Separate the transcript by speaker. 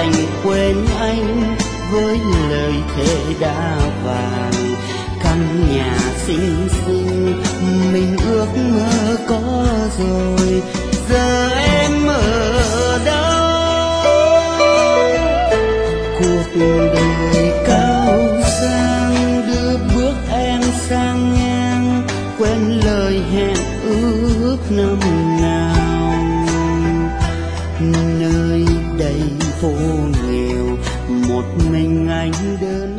Speaker 1: đành quên anh với lời thề đã vàng. Căn nhà xinh xinh mình ước mơ có rồi, giờ em ở đâu? Cuộc đời cao sang đưa bước em sang ngang, quên lời hẹn ước năm nào. Nơi đây phố nghèo một mình anh đơn